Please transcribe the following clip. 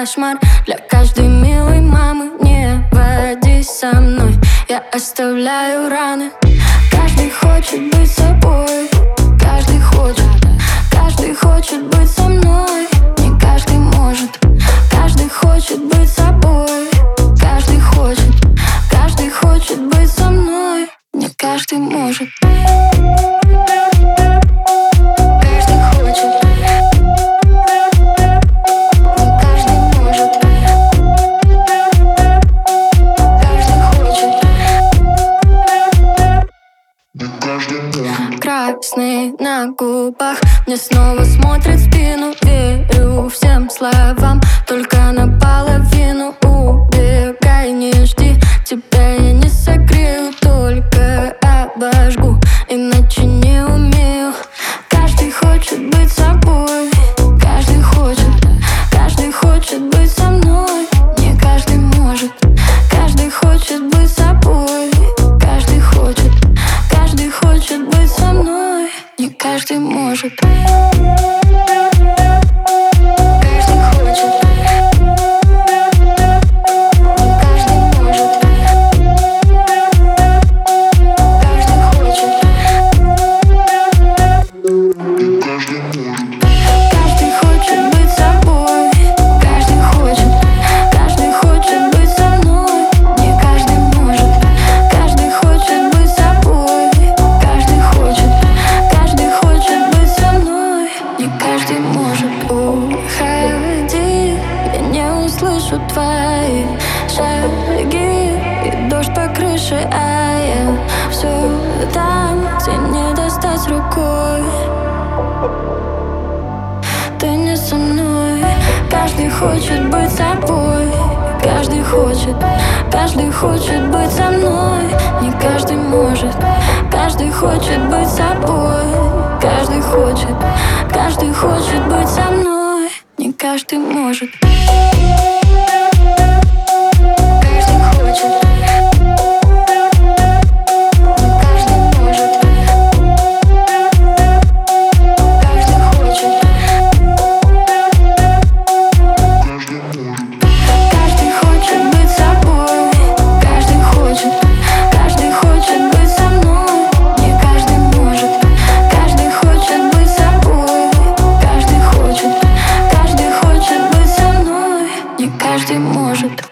кошмар. Для каждой милой мамы не водись со мной, я оставляю раны. Каждый хочет быть собой, каждый хочет быть со мной. Не каждый может, каждый хочет быть собой. Каждый хочет быть со мной. Не каждый может. Красный на губах, мне снова смотрит в спину. Верю всем словам, только наполовину. Убегай, не жди, тебя я не согрею, только обожгу, иначе не умею. Каждый хочет быть собой, каждый хочет быть со мной. Не каждый может, каждый хочет быть собой. Каждый хочет быть со мной. Не каждый может. Слышу твои шаги и дождь по крыше, а я все там, где не достать рукой. Ты не со мной. Каждый хочет быть собой, каждый хочет быть со мной. Не каждый может, каждый хочет быть собой. Каждый хочет быть со мной. Не каждый может. Каждый может.